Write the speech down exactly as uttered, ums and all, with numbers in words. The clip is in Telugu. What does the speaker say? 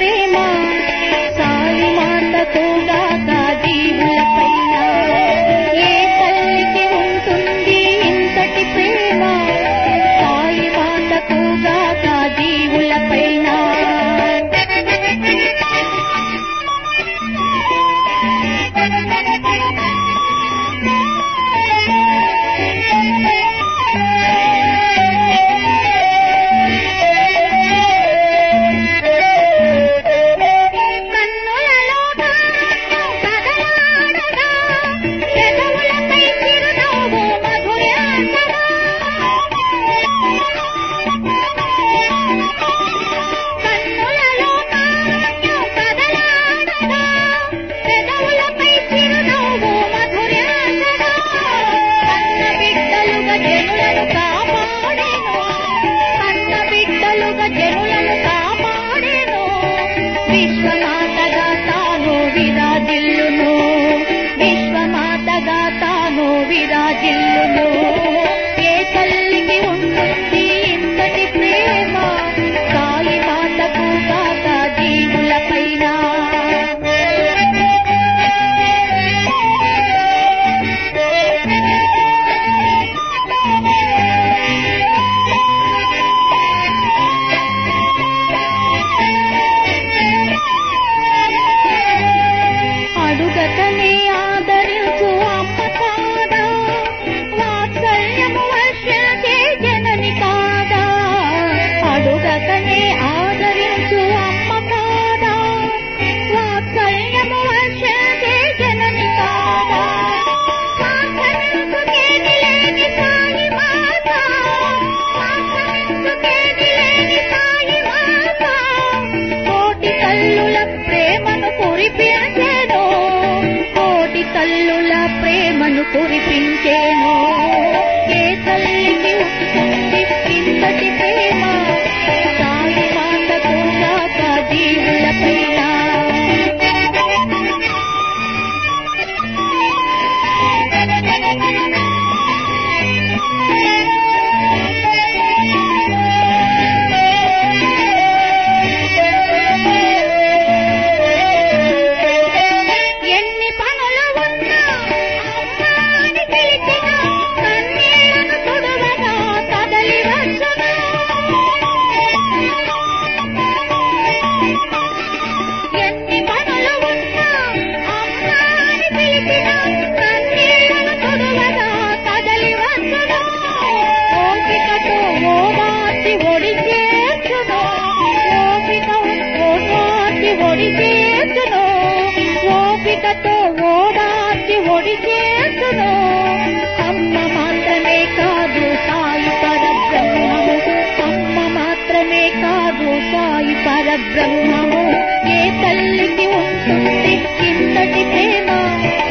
ప్రేమ సాయి మాతకు గాక జీవులపైన. ఏ తల్లికి ఉంటుంది ఇంతటి ప్రేమ సాయి మాతకు గాక జీవులపైన. కురిపించేను ఏ తల్లికి ఉంటుంది ఇంతటి ప్రేమ సాయి మాతకు గాక జీవులపైన. ఓపికతో ఓదార్చి ఒడి చేతును అమ్మ మాత్రమే కాదు సాయి పరబ్రహ్మము. అమ్మ మాత్రమే కాదు సాయి పరబ్రహ్మము. ఏ తల్లికి ఉంటుంది ఇంతటి ప్రేమ